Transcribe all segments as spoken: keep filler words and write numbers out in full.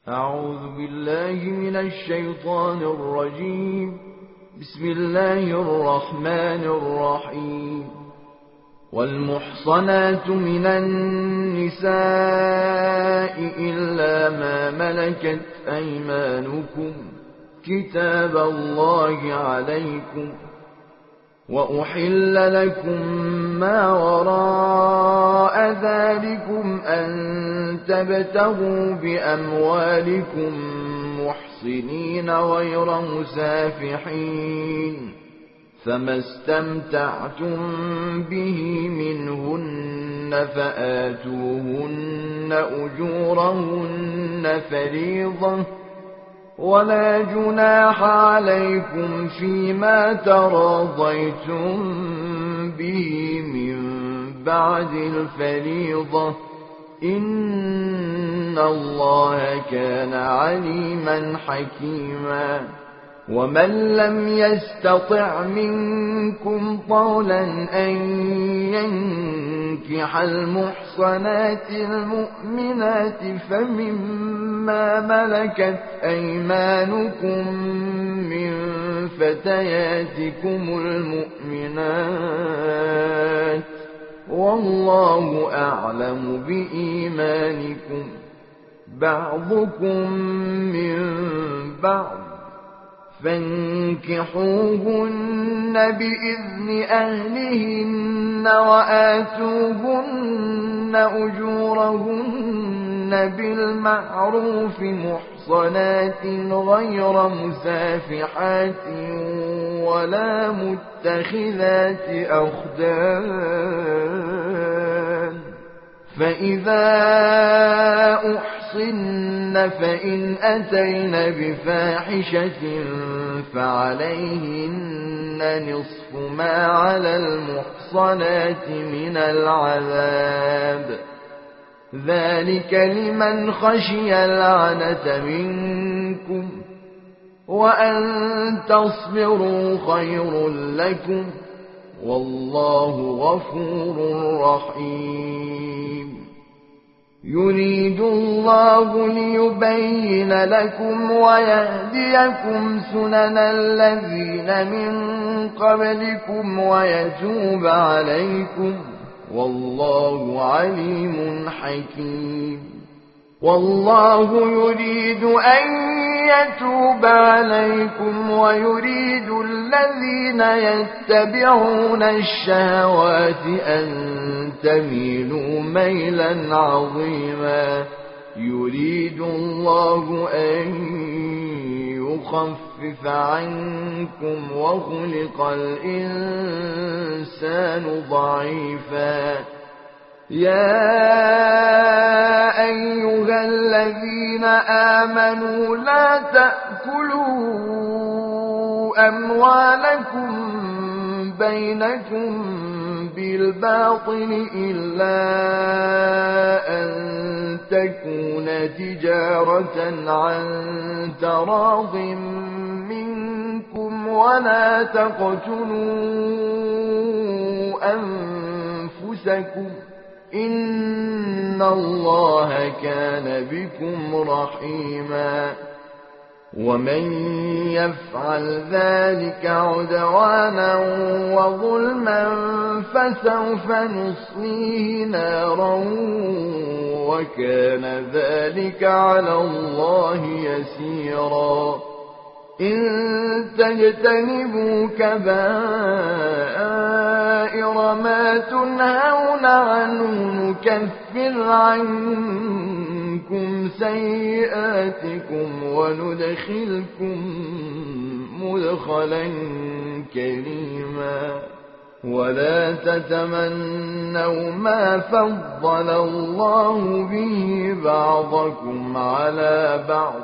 أعوذ بالله من الشيطان الرجيم. بسم الله الرحمن الرحيم. والمحصنات من النساء إلا ما ملكت أيمانكم كتاب الله عليكم، وأحل لكم ما وراء ذلكم أن تبتغوا بأموالكم محصنين غير مسافحين، فما استمتعتم به منهن فآتوهن أجورهن فريضة، ولا جناح عليكم فيما تراضيتم به من بعد الفريضة، إن الله كان عليما حكيما. ومن لم يستطع منكم طولا أن ينكح المحصنات المؤمنات فمما ملكت أيمانكم من فتياتكم المؤمنات، والله أعلم بإيمانكم، بعضكم من بعض، فانكحوهن بإذن أهلهن وآتوهن أجورهن بالمعروف محصنات غير مسافحات ولا متخذات أخدان، فإذا أحصن فإن أتين بفاحشة فعليهن نصف ما على المحصنات من العذاب، ذلك لمن خشي العنة منكم، وأن تصبروا خير لكم، والله غفور رحيم. يريد الله ليبين لكم ويهديكم سنن الذين من قبلكم ويتوب عليكم، والله عليم حكيم. والله يريد أن يتوب عليكم ويريد الذين يتبعون الشهوات أن تميلوا ميلا عظيما. يريد الله أن يخفف عنكم وخلق الإنسان ضعيفا. يا أيها الذين آمنوا لا تأكلوا أموالكم بينكم بالباطل إلا أن تكون تجارة عن تراض منكم، ولا تقتلوا أنفسكم، إن الله كان بكم رحيما. ومن يفعل ذلك عدوانا وظلما فسوف نصليه نارا، وكان ذلك على الله يسيرا. إن تجتنبوا كبائر ما تنهون عنه نكفر عنكم سيئاتكم وندخلكم مدخلا كريما. ولا تتمنوا ما فضل الله به بعضكم على بعض،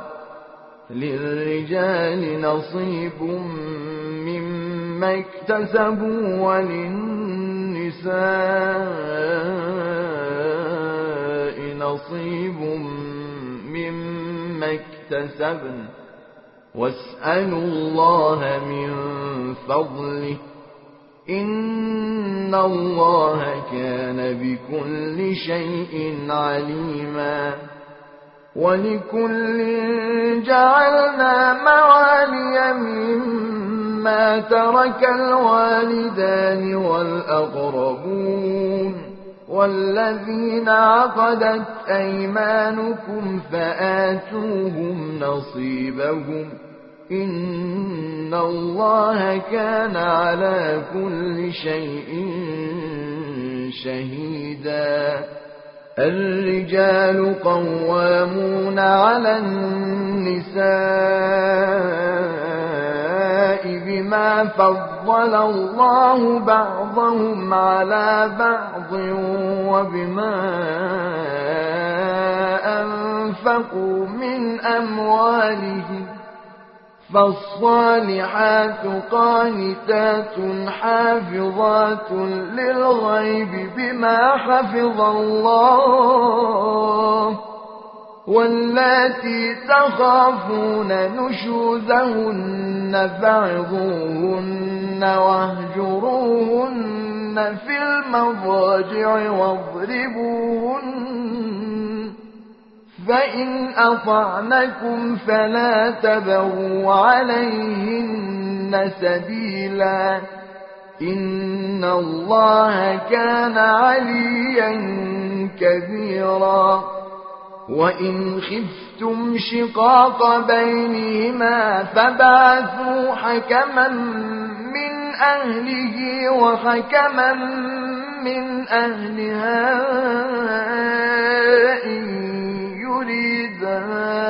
للرجال نصيب مما اكتسبوا وللنساء نصيب مما اكتسبن، واسألوا الله من فضله، إن الله كان بكل شيء عليما. ولكل جعلنا موالي مما ترك الوالدان والأقربون والذين عقدت أيمانكم فآتوهم نصيبهم إن الله كان على كل شيء شهيدا. الرجال قوامون على النساء بما فضل الله بعضهم على بعض وبما أنفقوا من أموالهم فالصالحات قانتات حافظات للغيب بما حفظ الله واللاتي تخافون نشوزهن فعظوهن واهجروهن في المضاجع واضربوهن فإن أطعنكم فلا تبغوا عليهن سبيلا إن الله كان عليا كبيرا. وإن خفتم شقاق بينهما فبعثوا حكما من أهله وحكما من أهلها إن يريدا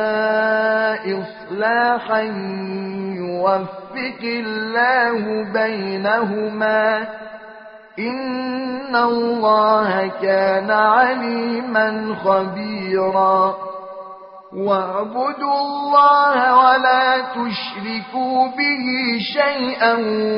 إصلاحا يوفق الله بينهما إن الله كان عليما خبيرا. واعبدوا الله ولا تشركوا به شيئا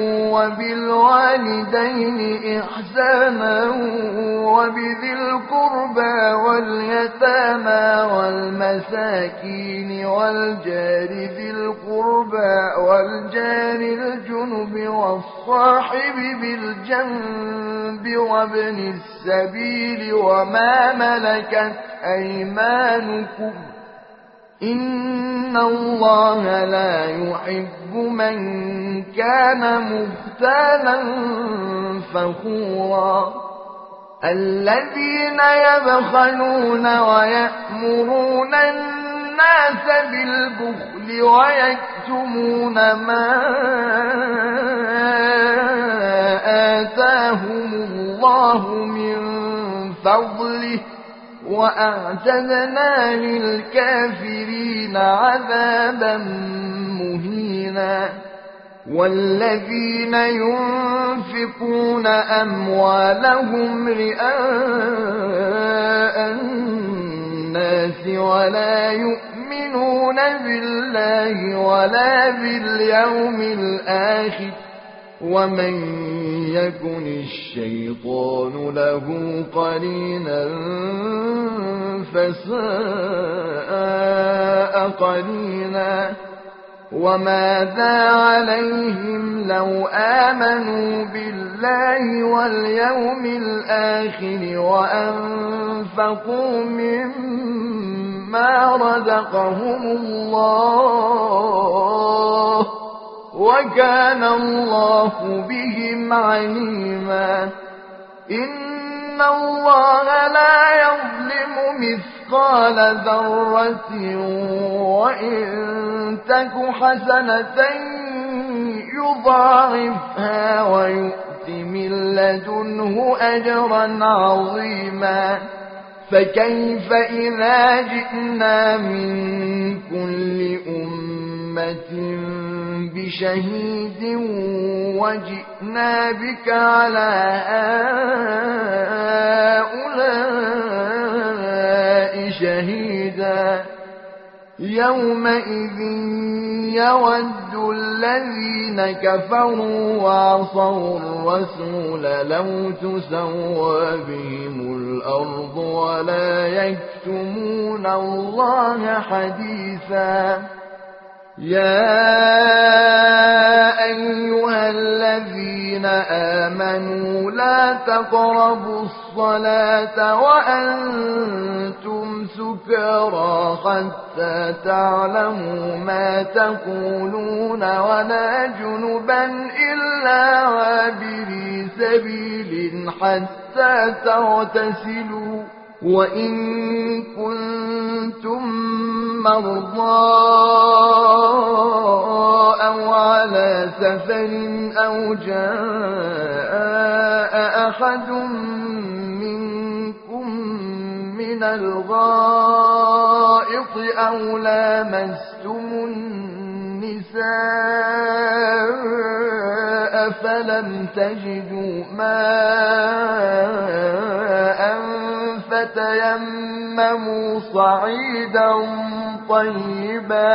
وبالوالدين إحسانا وبذي القربى واليتامى والمساكين والجار ذي القربى والجار الجنب والصاحب بالجنب وابن السبيل وما ملكت أيمانكم إن الله لا يحب من كان مختالا فخورا. الذين يبخلون ويأمرون الناس بالبخل ويكتمون ما آتاهم الله من فضله وأعتدنا للكافرين عذابا مهينا. والذين ينفقون أموالهم رئاء الناس ولا يؤمنون بالله ولا باليوم الآخر ومن يكن الشيطان له قرينا فساء قرينا. وماذا عليهم لو آمنوا بالله واليوم الآخر وأنفقوا مما رزقهم الله وكان الله بهم عليما. إن الله لا يظلم مثقال ذرة وإن تك حسنة يضاعفها ويؤت من لدنه أجرا عظيما. فكيف إذا جئنا من كل أمة بشهيد وجئنا بك على هؤلاء شهيدا. يومئذ يود الذين كفروا وعصوا الرسول لو تسوى بهم الأرض ولا يكتمون الله حديثا. يا أيها الذين آمنوا لا تقربوا الصلاة وأنتم سكارى حتى تعلموا ما تقولون ولا جنبا إلا عابري سبيل حتى تغتسلوا وإن كنتم مرضى أو على سفر أو جاء أحد منكم من الغائط أو لامستم النساء فلم تجدوا ماء فتيمموا صعيدا طيبا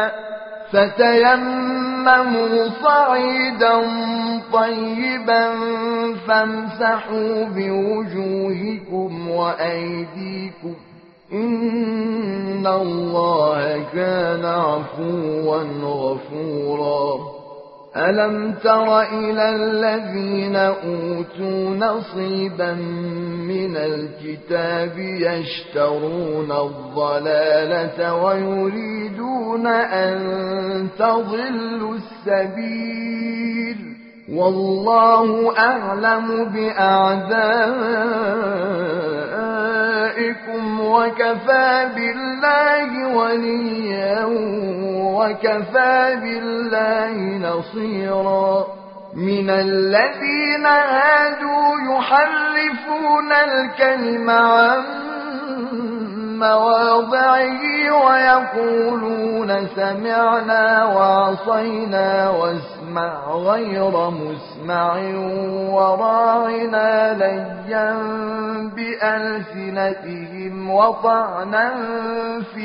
فتيمموا صعيدا طيبا فامسحوا بوجوهكم وأيديكم إن الله كان عفوا غفورا. ألم تر إلى الذين أوتوا نصيبا من الكتاب يشترون الضلالة ويريدون أن تضلوا السبيل والله أعلم بأعدائكم وكفى بالله وليا وكفى بالله نصيرا. من الذين هادوا يحرفون الكلم عن مواضعه ويقولون سمعنا وعصينا واسمع غير مسمع وراعنا ليا بألسنتهم وطعنا في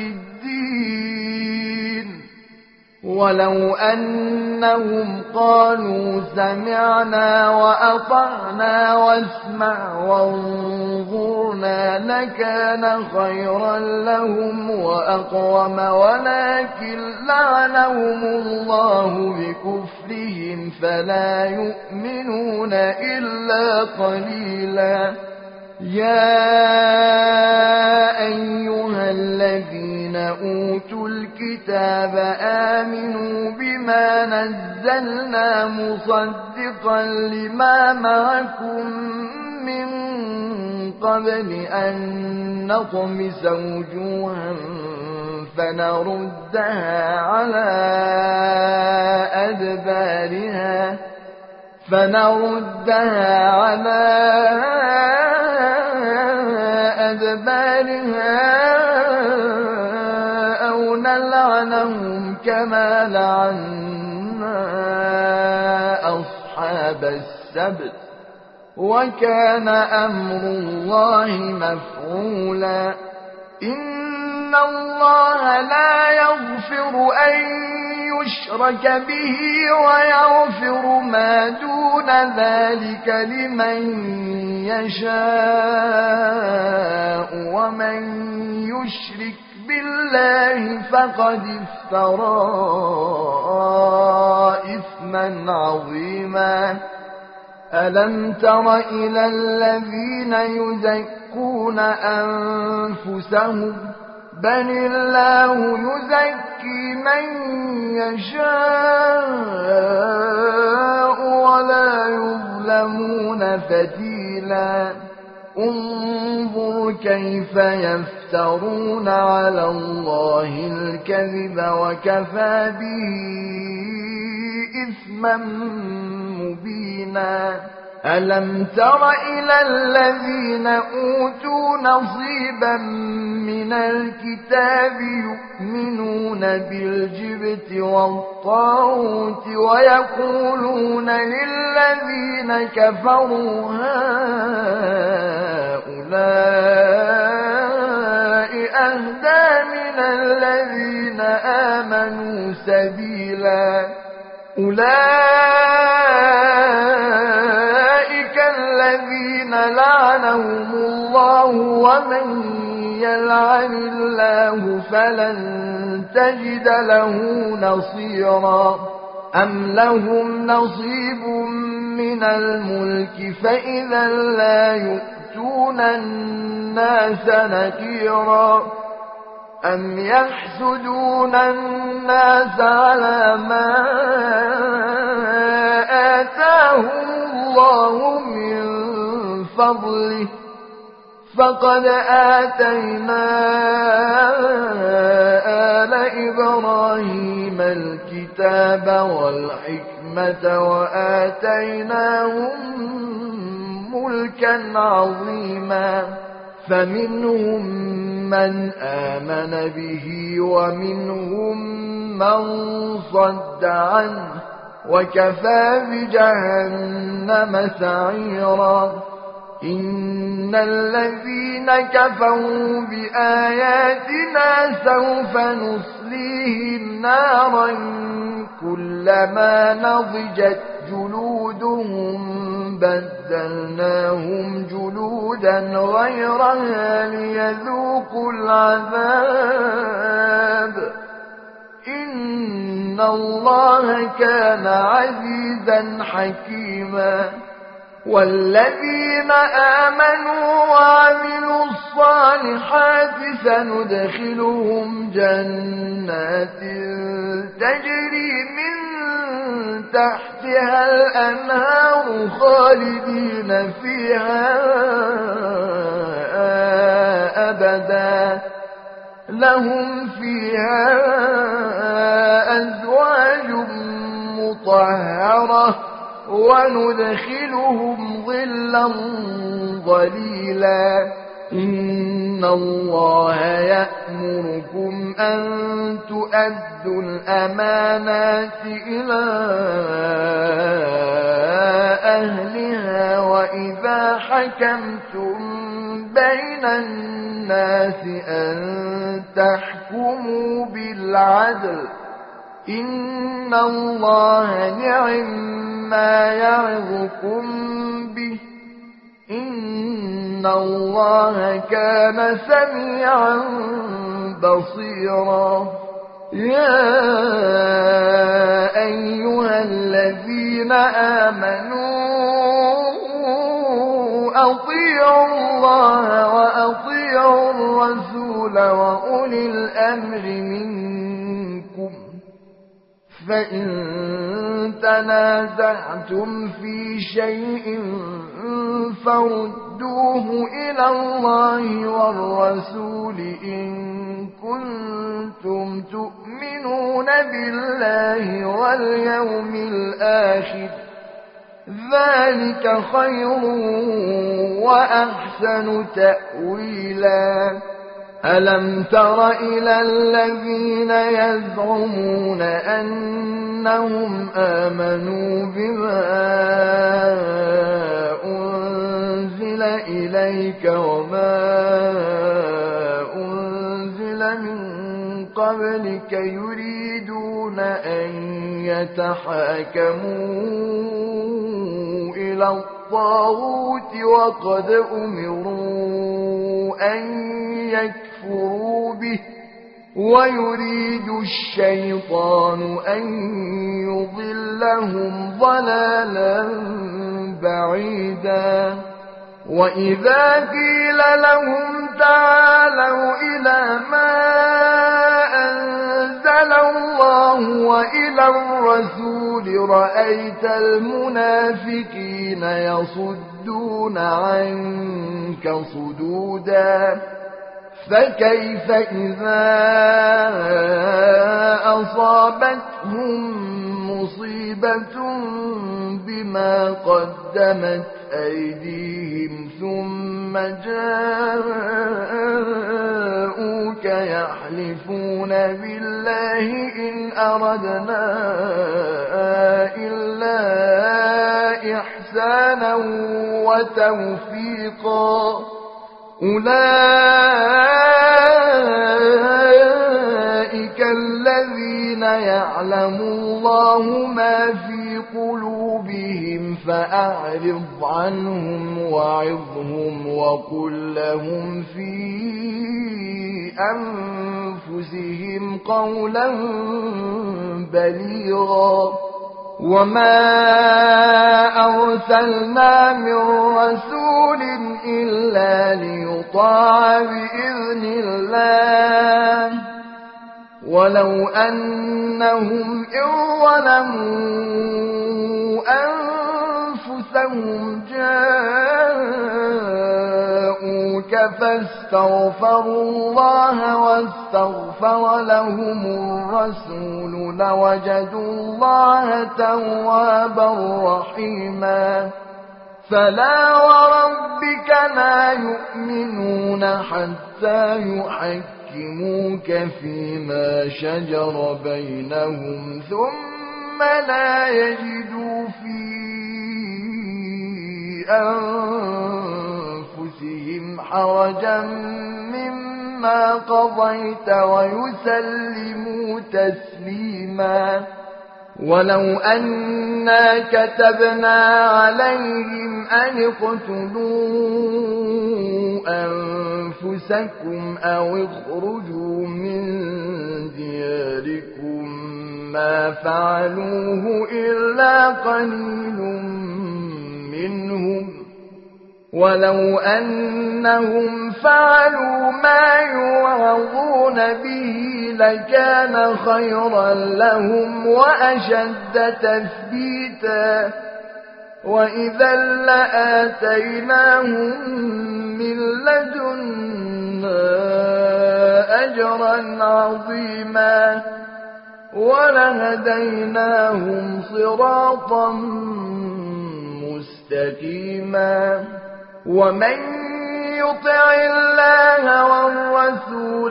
الدين ولو أنهم قالوا سمعنا وأطعنا واسمع وانظرنا لكان خيرا لهم وأقوم ولكن لعنهم الله بكفرهم فلا يؤمنون إلا قليلا. يا أيها الذين أوتوا الكتاب آمنوا بما نزلنا مصدقا لما معكم من قبل أن نطمس وجوها فنردها على أدبارها فنردها على أدبارها أو نلعنهم كما لعنا أصحاب السبت وكان أمر الله مفعولا. إن الله لا يغفر أن يشرك به ويغفر ما دون ذلك لمن يشاء ومن يشرك بالله فقد افترى إثما عظيما. ألم تر إلى الذين يزكون أنفسهم بل الله يزكي من يشاء ولا يظلمون فتيلا. انظر كيف يفترون على الله الكذب وكفى به إثما مبينا. ألم تر إلى الذين أوتوا نصيبا من الكتاب يؤمنون بالجبت والطاغوت ويقولون للذين كفروا هؤلاء أهدى من الذين آمنوا سبيلا. أولئك الذين لعنهم الله ومن يلعن الله فلن تجد له نصيرا. أم لهم نصيب من الملك فإذا لا يؤتون الناس نكيرا. أم يحسدون الناس على ما آتاهم الله من فضله فقد آتينا آل إبراهيم الكتاب والحكمة وآتيناهم ملكا عظيما فمنهم من آمن به ومنهم من صد عنه وكفى بجهنم سعيرا إن الذين كفروا بآياتنا سوف نصليهم نارا كلما نضجت جلودهم بدلناهم جلودا غيرها ليذوقوا العذاب إن الله كان عزيزا حكيما والذين آمنوا وعملوا الصالحات سندخلهم جنات تجري من تحتها الأنهار خالدين فيها أبدا لهم فيها أزواج مطهرة وندخلهم ظلا ظليلا إن الله يأمركم أن تؤدوا الأمانات إلى أهلها وإذا حكمتم بين الناس أن تحكموا بالعدل إن الله نعم ما يعظكم به إن الله كان سميعا بصيرا يا أيها الذين آمنوا أطيعوا الله وأطيعوا الرسول وأولي الأمر منكم فإن تنازعتم في شيء فردوه إلى الله والرسول إن كنتم تؤمنون بالله واليوم الآخر ذلك خير وأحسن تأويلا ألم تر إلى الذين يزعمون أنهم آمنوا بما أنزل إليك وما أنزل من قبلك يريدون أن يتحاكموا إلى الطاغوت وقد أمروا أن يكفروا به ويريد الشيطان أن يضلهم ضلالا بعيدا وإذا قيل لهم تعالوا إلى ما أنزل الله وإلى الرسول رأيت المنافقين يصدون عنك صدودا فكيف إذا أصابتهم مصيبة بما قدمت أيديهم ثم جاءوك يحلفون بالله إن أردنا إلا إحسانا وتوفيقا أولئك الذين يعلم الله ما في قلوبهم فأعرض عنهم وعظهم وقل لهم في أنفسهم قولا بليغا وما أرسلنا من رسول إلا ليطاع بإذن الله ولو أنهم إن ظلموا أنفسهم جاءوك فاستغفروا الله واستغفر لهم الرسول لوجدوا الله توابا رحيما فلا وربك لا يؤمنون حتى يحكموك فيما شجر بينهم ثم لا يجدوا في أنفسهم حرجا مما قضيت ويسلموا تسليما ولو أنا كتبنا عليهم أن اقتلوا أنفسكم أو اخرجوا من دياركم ما فعلوه إلا قليل منهم ولو أنهم فعلوا ما يوعظون به لكان خيرا لهم وأشد تثبيتا وإذا لآتيناهم من لدنا أجرا عظيما ولهديناهم صراطا مستقيما ومن يطع الله والرسول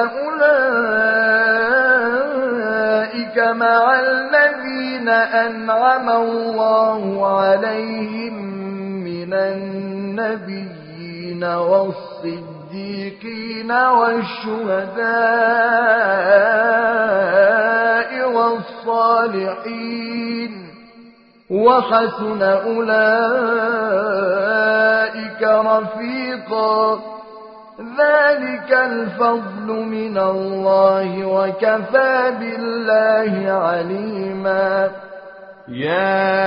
فأولئك مع الذين أنعم الله عليهم من النبيين والصديقين والشهداء والصالحين وحسن أولئك رفيقا ذلك الفضل من الله وكفى بالله عليما يا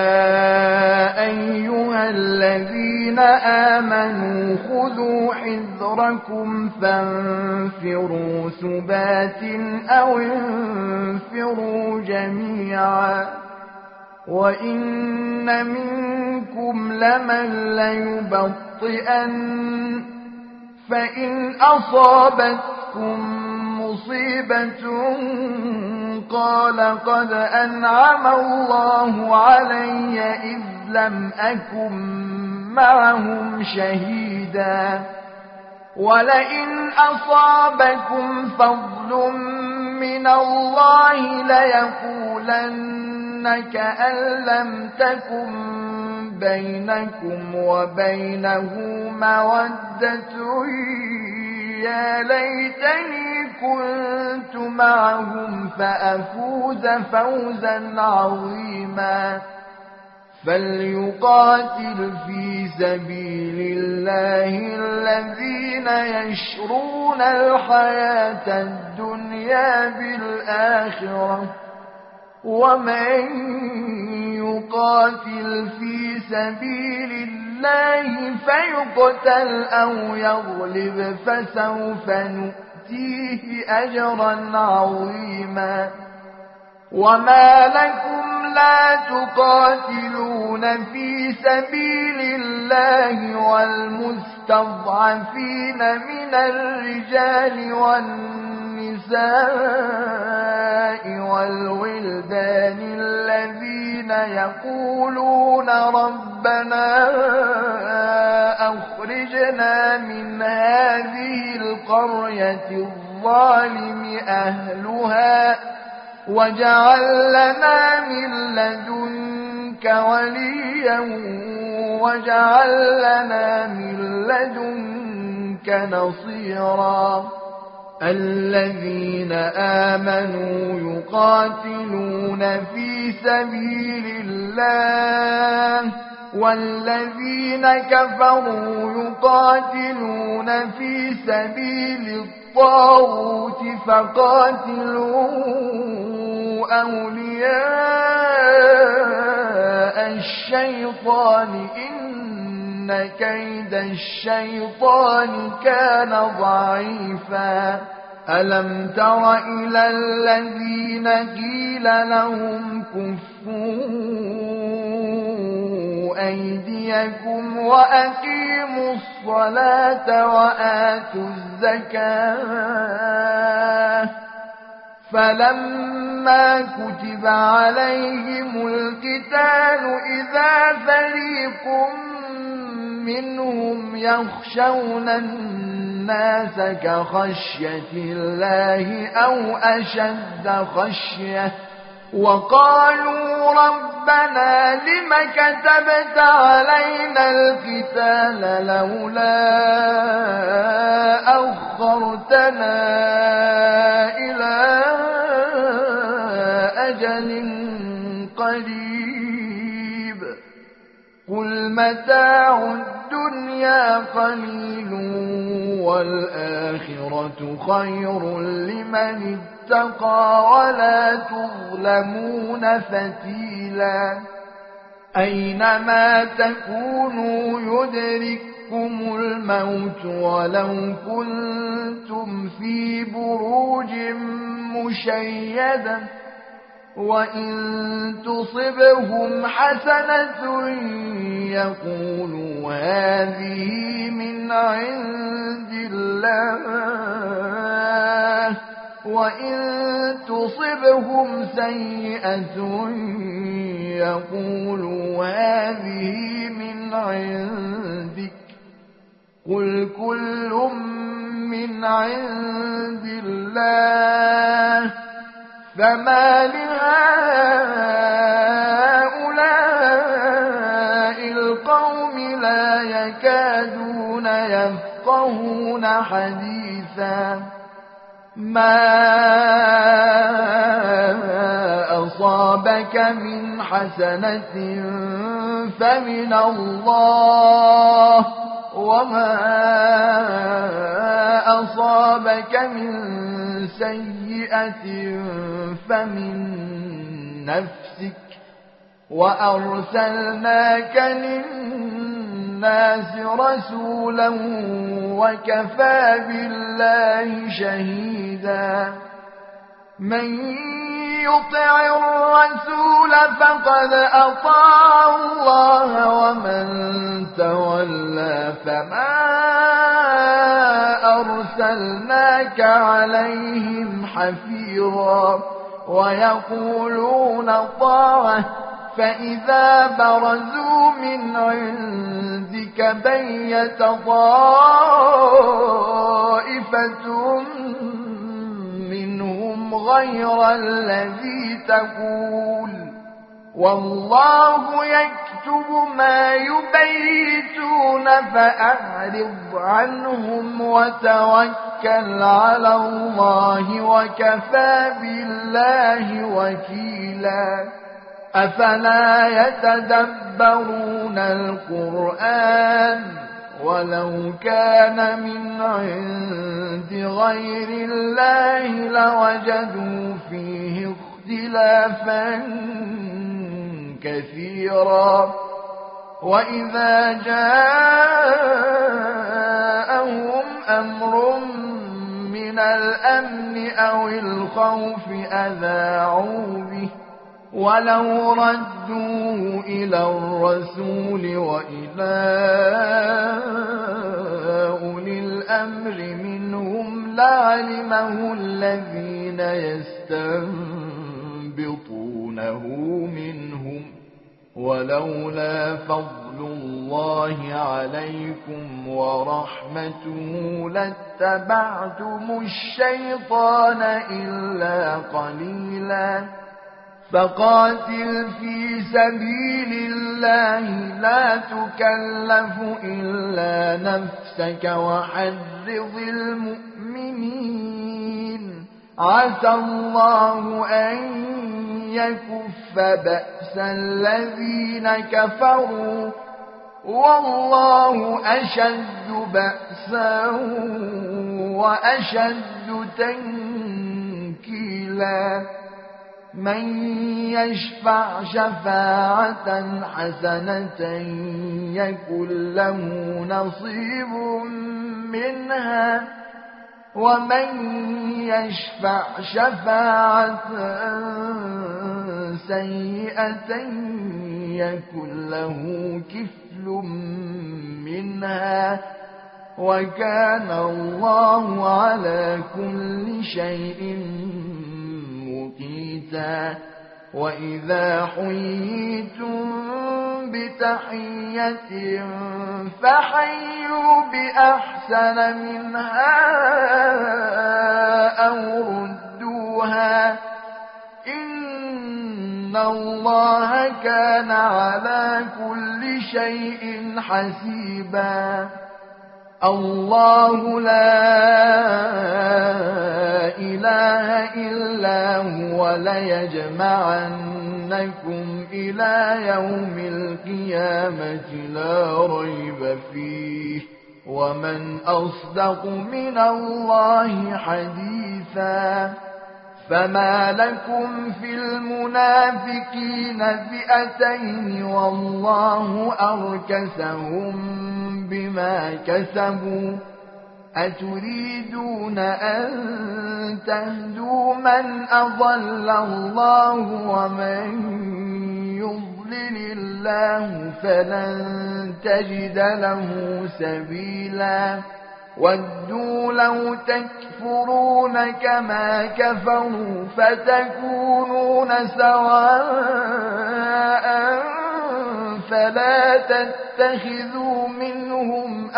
أيها الذين آمنوا خذوا حذركم فانفروا ثبات أو انفروا جميعا وإن منكم لمن ليبطئن فإن أصابتكم مصيبة قال قد أنعم الله علي إذ لم أكن معهم شهيدا ولئن أصابكم فضل من الله ليقولن كأن لم تكن بينكم وبينه مودة يا ليتني كنت معهم فأفوز فوزا عظيما فليقاتل في سبيل الله الذين يشرون الحياة الدنيا بالآخرة ومن يقاتل في سبيل الله فيقتل أو يغلب فسوف نؤتيه أجرا عظيما وما لكم لا تقاتلون في سبيل الله والمستضعفين من الرجال والنساء والولدان الذين يقولون ربنا أخرجنا من هذه القرية الظالم أهلها واجعل لنا من لدنك وليا واجعل لنا من لدنك نصيرا الذين آمنوا يقاتلون في سبيل الله والذين كفروا يقاتلون في سبيل الطاغوت فقاتلوا أولياء الشيطان إن كيد الشيطان كان ضعيفا ألم تر إلى الذين قيل لهم كفوا أيديكم وأقيموا الصلاة وآتوا الزكاة فلما كتب عليهم القتال إذا فريق منهم يخشون الناس كخشية الله أو أشد خشية وقالوا ربنا لم كتبت علينا القتال لولا أخرتنا إلى أجل قريب قل متاع الدنيا قليل والآخرة خير لمن اتقى ولا تظلمون فتيلا أينما تكونوا يدرككم الموت ولو كنتم في بروج مشيدة وإن تصبهم حسنة يقولوا هذه من عند الله وإن تصبهم سيئة يقولوا هذه من عندك قل كل من عند الله فما لهؤلاء القوم لا يكادون يفقهون حديثا ما أصابك من حسنة فمن الله وما أصابك من سيئة فمن نفسك وأرسلناك للناس رسولا وكفى بالله شهيدا من يطع الرسول فقد أطاع الله ومن تولى فما أرسلناك عليهم حفيظا ويقولون طاعة فإذا برزوا من عندك بيت طائفة منهم غير الذي تقول والله يكتب ما يبيتون فأعرض عنهم وتوكل على الله وكفى بالله وكيلا أفلا يتدبرون القرآن ولو كان من عند غير الله لوجدوا فيه اختلافا كثيرا وإذا جاءهم أمر من الأمن أو الخوف أذاعوا به ولو ردوه إلى الرسول وإلى أولي الأمر منهم لعلمه الذين يستنبطونه منهم ولولا فضل الله عليكم ورحمته لاتبعتم الشيطان إلا قليلا فقاتل في سبيل الله لا تكلف إلا نفسك وحرض المؤمنين عسى الله أن يكف بأس الذين كفروا والله أشد بأسا وأشد تنكيلا من يشفع شفاعة حسنة يكن له نصيب منها ومن يشفع شفاعة سيئة يكن له كفل منها وكان الله على كل شيء مقيتا. وإذا حييتم بتحية فحيوا بأحسن منها أو ردوها إن الله كان على كل شيء حسيبا. الله لا إله إلا هو ليجمعنكم إلى يوم القيامة لا ريب فيه ومن أصدق من الله حديثا. فما لكم في المنافقين فئتين والله أركسهم بما كسبوا أتريدون أن تهدوا من أضل الله ومن يضلل الله فلن تجد له سبيلا. ودوا لو تكفرون كما كفروا فتكونون سواء فلا تتخذوا منهم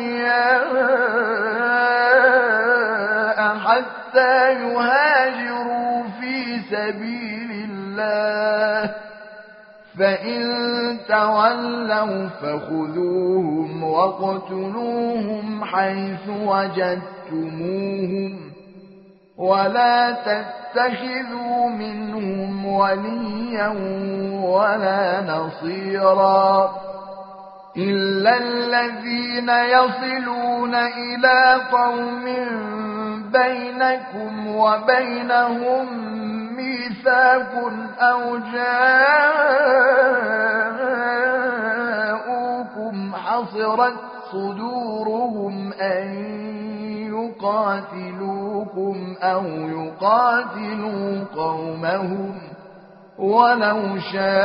أولياء حتى يهاجروا في سبيل الله فإن تولوا فخذوهم واقتلوهم حيث وجدتموهم ولا تتخذوا منهم وليا ولا نصيرا إلا الذين يصلون إلى قوم بينكم وبينهم ميثاق أو جاءوكم حصرت صدورهم أن يقاتلوكم أو يقاتلوا قومهم ولو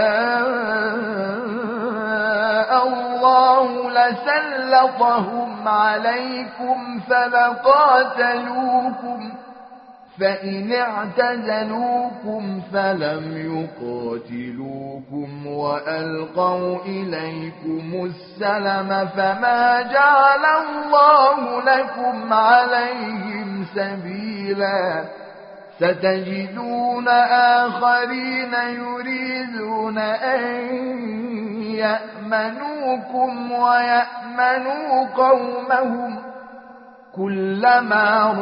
شاء الله لسلطهم عليكم فلقاتلوكم فإن اعتزلوكم فلم يقاتلوكم وألقوا إليكم السلم فما جعل الله لكم عليهم سبيلا. ستجدون آخرين يريدون أن يأمنوكم ويأمنوا قومهم كلما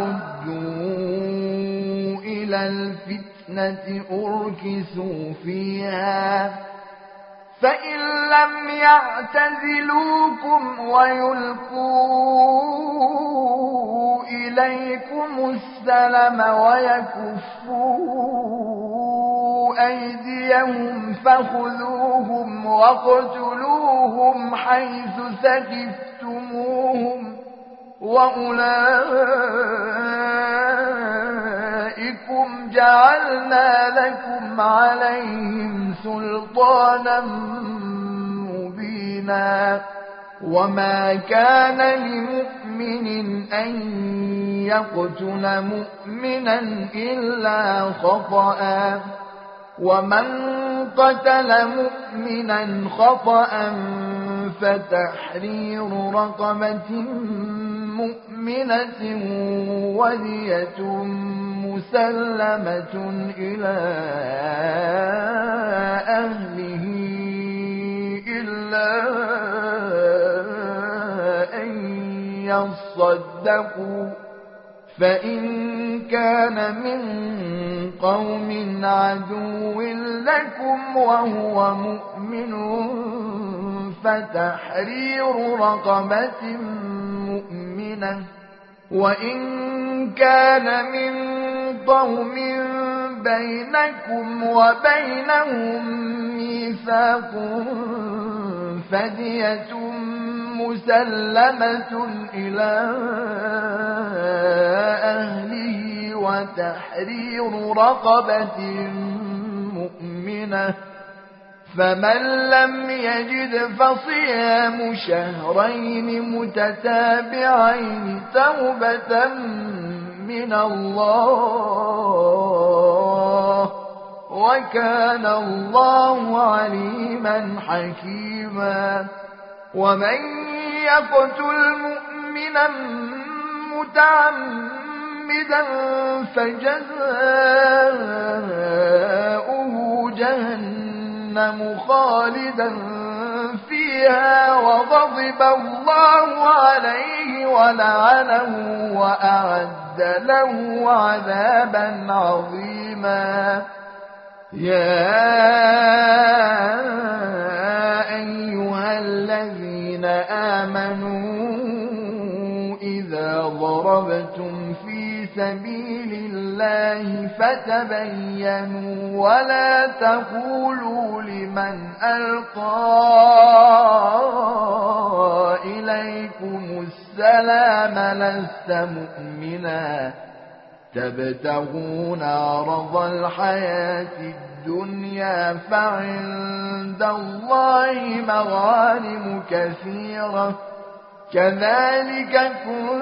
ردوا إلى الفتنة أركسوا فيها فإن لم يعتزلوكم ويلقوا إليكم السلم ويكفوا أيديهم فخذوهم واقتلوهم حيث ثقفتموهم وأولئكم جعلنا لكم عليهم سلطانا مبينا. وما كان لمؤمن أن يقتل مؤمنا إلا خطأ ومن قتل مؤمنا خطأ فتحرير رقبة مؤمنة ودية مسلمة إلى أهله إلا أن يصدقوا فإن كان من قوم عدو لكم وهو مؤمن فتحرير رقبة مؤمنة وإن كان من قوم بينكم وبينهم ميثاق فدية مسلمة إلى أهله وتحرير رقبة مؤمنة فمن لم يجد فصيام شهرين متتابعين توبة من الله وكان الله عليما حكيما ومن يقتل مؤمنا متعمدا فجزاؤه جهنم خالدا فيها وغضب الله عليه ولعنه وأعد له عذابا عظيما يا أيها الذين آمنوا إذا ضربتم في سبيل الله فتبينوا ولا تقولوا لمن ألقى إليكم السلام لست مؤمنا تبتغون عرض الحياة الدنيا فعند الله مغانم كثيرة كذلك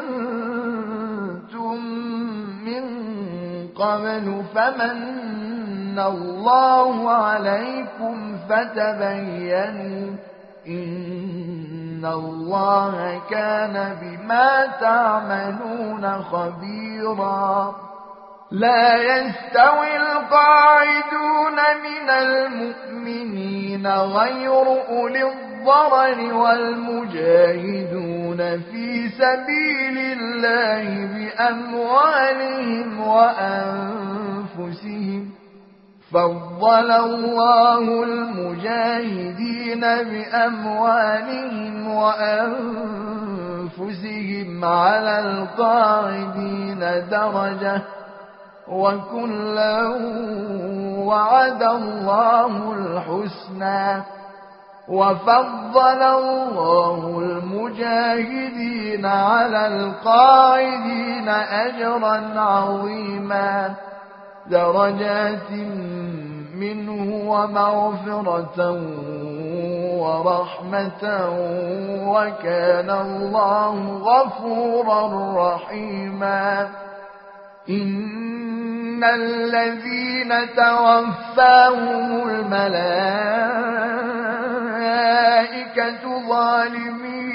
كنتم من قبل فمن الله عليكم فتبينوا إن الله كان بما تعملون خبيرا لا يستوي القاعدون من المؤمنين غير أولي الضرر والمجاهدون في سبيل الله بأموالهم وأنفسهم فضل الله المجاهدين بأموالهم وأنفسهم على القاعدين درجة وكلا وعد الله الحسنى وفضل الله المجاهدين على القاعدين أجرا عظيما درجات منه ومغفرة ورحمة وكان الله غفورا رحيما إن الذين توفاهم الملائكة ظالمي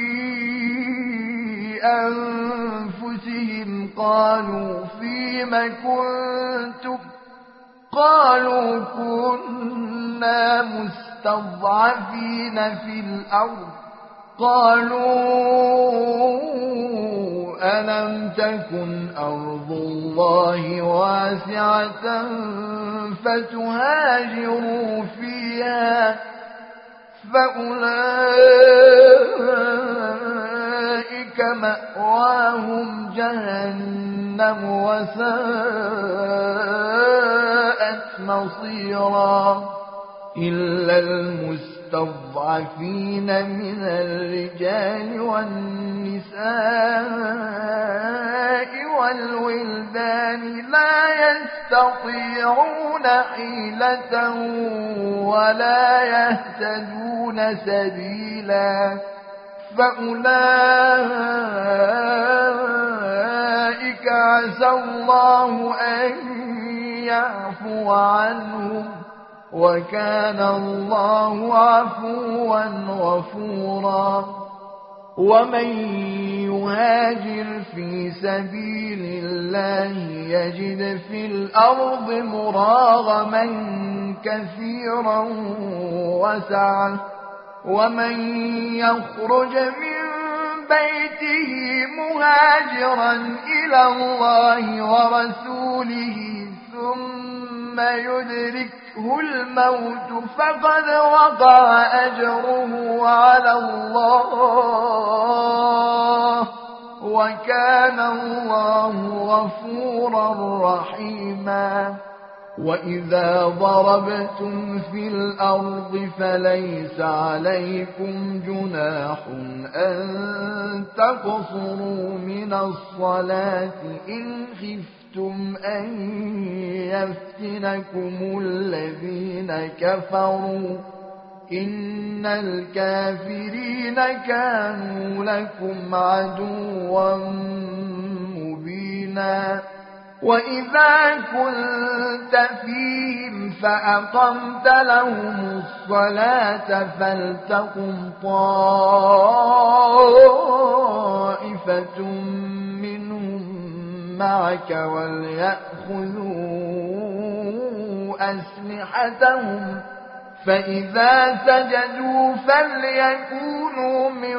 أنفسهم قالوا فيم كنتم قالوا كنا مستضعفين في الأرض قالوا ألم تكن أرض الله واسعة فتهاجروا فيها فأولئك مأواهم جهنم وساءت مصيرا إلا المستضعفين من الرجال والنساء والولدان لا يستطيعون حيلة ولا يهتدون سبيلا فأولئك عسى الله أن يعفو عنهم وكان الله عفوا غفورا ومن يهاجر في سبيل الله يجد في الأرض مراغما كثيرا وسعة ومن يخرج من بيته مهاجرا إلى الله ورسوله ثم يدركه الموت فقد وقع أجره على الله وكان الله غفورا رحيما وإذا ضربتم في الأرض فليس عليكم جناح أن تقصروا من الصلاة إن خفتم أن يفتنكم الذين كفروا إن الكافرين كانوا لكم عدوا مبينا وإذا كنت فيهم فأقمت لهم الصلاة فلتقم طائفة منهم معك وليأخذوا أسلحتهم فإذا سجدوا فليكونوا من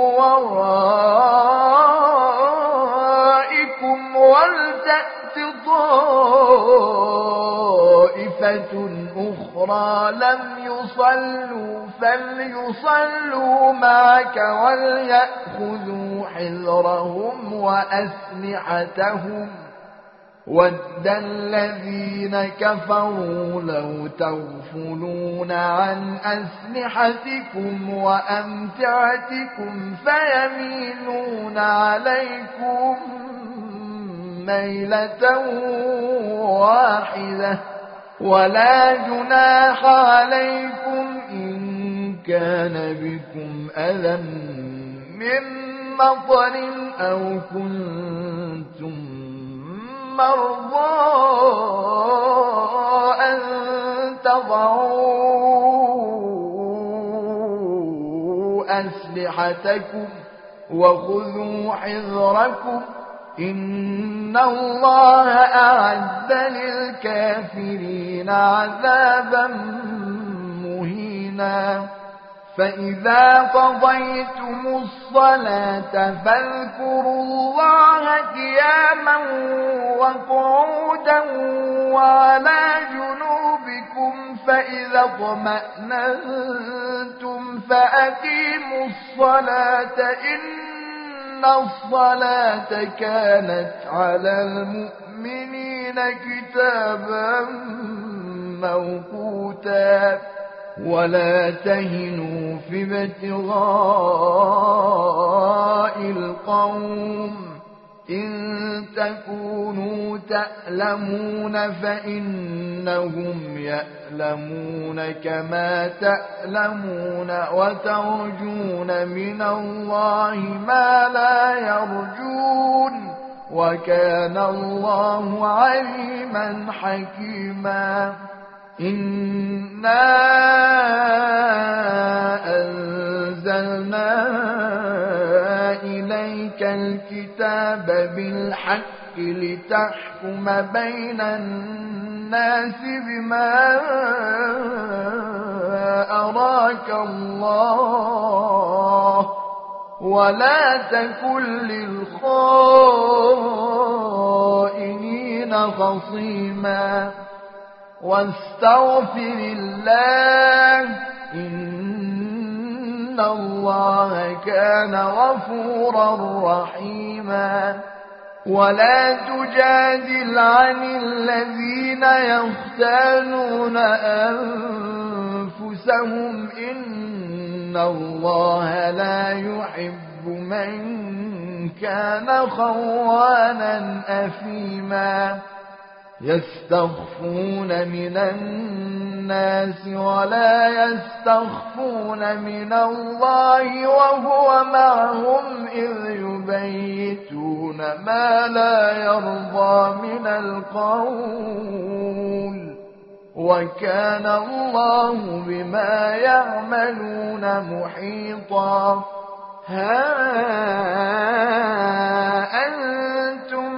ورائكم ولتأت طائفة أخرى لم يصلوا فليصلوا معك وليأخذوا حذرهم وأسلحتهم ود الذين كفروا لو تغفلون عن أسلحتكم وأمتعتكم فيميلون عليكم ميلة واحدة ولا جناح عليكم إن كان بكم أذى من مطر أو كنتم مرضى أن تضعوا أسلحتكم وخذوا حذركم إن الله أعد للكافرين عذابا مهينا فإذا قضيتم الصلاة فاذكروا الله قياما وقعودا وعلى جنوبكم فإذا اطمأننتم فأقيموا الصلاة إن الصلاة كانت على المؤمنين كتابا موقوتا ولا تهنوا في ابتغاء القوم إن تكونوا تألمون فإنهم يألمون كما تألمون وترجون من الله ما لا يرجون وكان الله عليما حكيما إنا أنزلنا إليك الكتاب بالحق لتحكم بين الناس بما أراك الله ولا تكن للخائنين خصيما واستغفر الله إن الله كان غفورا رحيما ولا تجادل عن الذين يختانون أنفسهم إن الله لا يحب من كان خوانا أثيما يستخفون من الناس ولا يستخفون من الله وهو معهم إذ يبيتون ما لا يرضى من القول وكان الله بما يعملون محيطا ها أنتم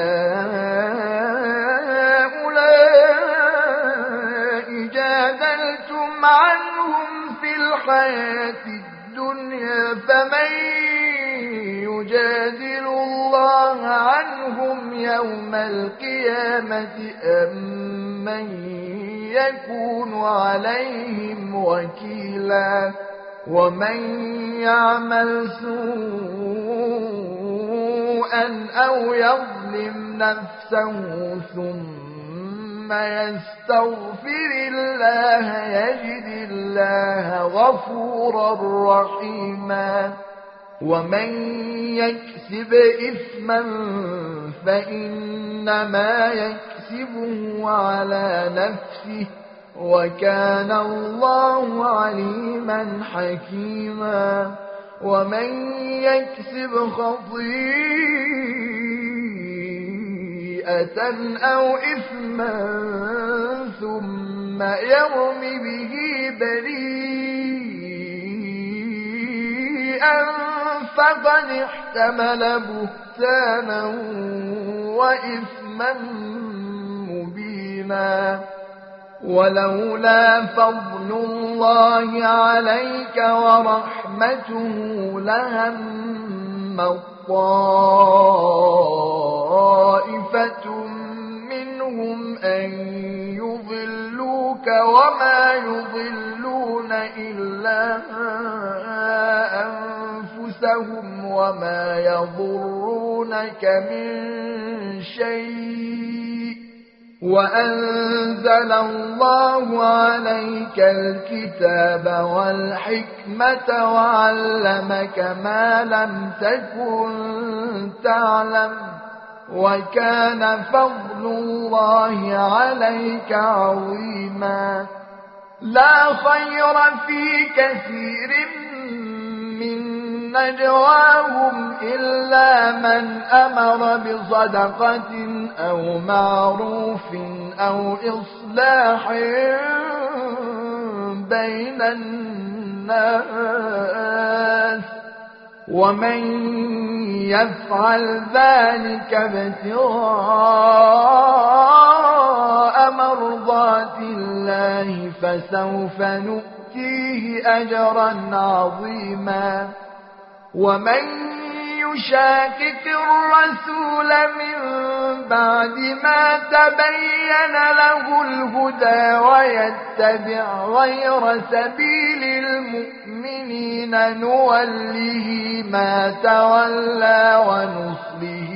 عنهم في الحياة الدنيا فمن يجادل الله عنهم يوم القيامة أم من يكون عليهم وكيلا ومن يعمل سوءا أو يظلم نفسه ثم ثم يستغفر الله يجد الله غفورا رحيما ومن يكسب إثما فإنما يكسبه على نفسه وكان الله عليما حكيما ومن يكسب خطيئة أو إثما ثم يرم به بريئا فقد احتمل بهتانا وإثما مبينا ولولا فضل الله عليك ورحمته لهم طائفة منهم أن يضلوك وما يضلون إلا أنفسهم وما يضرونك من شيء وأنزل الله عليك الكتاب والحكمة وعلمك ما لم تكن تعلم وكان فضل الله عليك عظيما لا خير في كثير من نجواهم إلا من أمر بصدقة أو معروف أو إصلاح بين الناس ومن يفعل ذلك ابتغاء مرضات الله فسوف نؤتيه أجرا عظيما ومن يشاكك الرسول من بعد ما تبين له الهدى ويتبع غير سبيل المؤمنين نوله ما تولى ونصله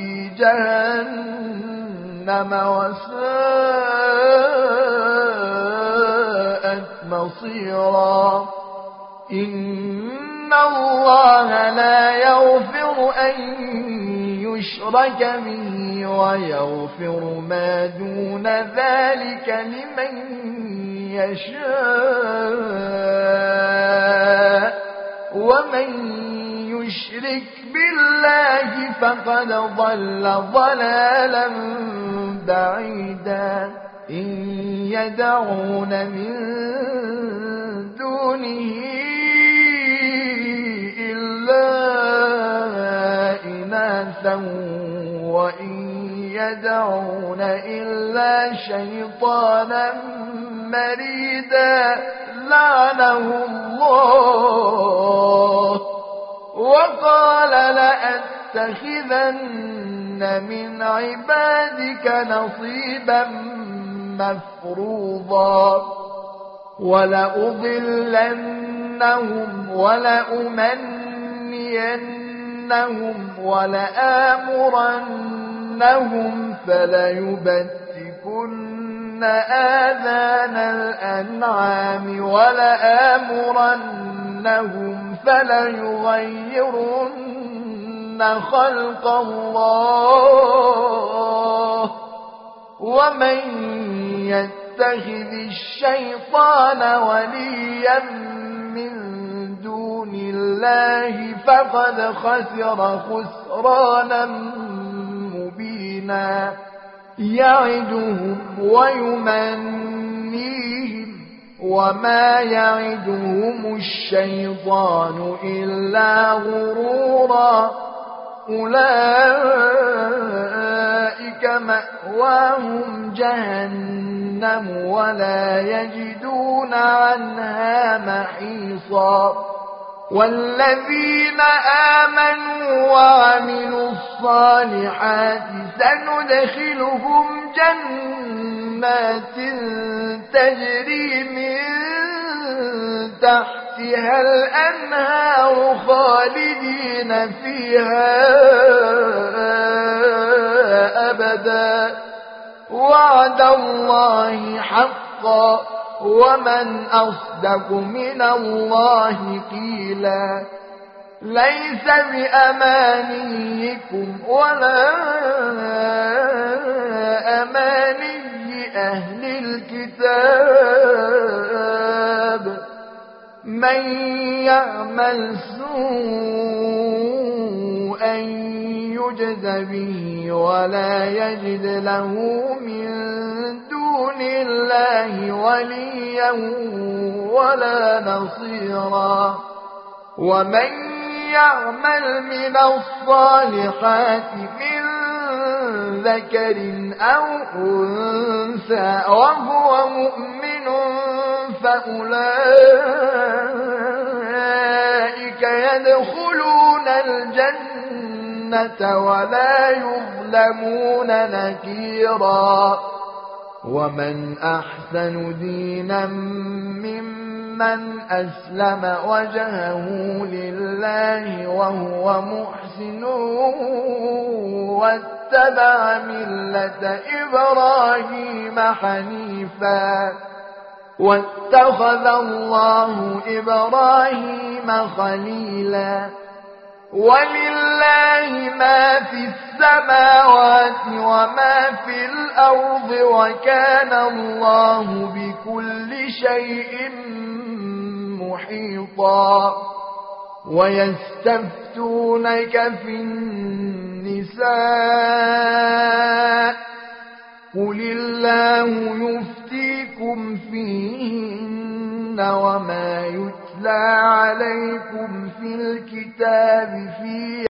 جهنم وساءت مصيرا إن الله لا يغفر أن يشرك به ويغفر ما دون ذلك لمن يشاء ومن يشرك بالله فقد ضل ضلالا بعيدا إن يدعون من دونه إناثا وإن يدعون إلا شيطانا مريدا لعنه الله وقال لأتخذن من عبادك نصيبا مفروضا ولأضلنهم ولأمنينهم ولآمرنهم فليبتكن آذان الأنعام ولآمرنهم فليغيرن خلق الله ومن يتخذ الشيطان وليا من دون الله فقد خسر خسرانا مبينا يعدهم ويمنيهم وما يعدهم الشيطان إلا غرورا أولئك مأواهم جهنم ولا يجدون عنها محيصا والذين آمنوا وعملوا الصالحات سندخلهم جنات تجري من تحتها الأنهار خالدين فيها أبدا وعد الله حقا ومن أصدق من الله قيلا ليس بأمانيكم ولا أماني أهل الكتاب من يعمل سوءا يجز به ولا يجد له من دون الله وليا ولا نصيرا ومن يعمل من الصالحات من ذكر أو أنثى وهو مؤمن فأولئك يدخلون الجنة ولا يظلمون نكيرا ومن أحسن دينا ممن أسلم وجهه لله وهو محسن واتبع ملة إبراهيم حنيفا واتخذ الله إبراهيم خليلا ولله ما في السماوات وما في الأرض وكان الله بكل شيء محيطا ويستفتونك في النساء قل الله يفتيكم فيهن وما يتلى عليكم في الكتاب في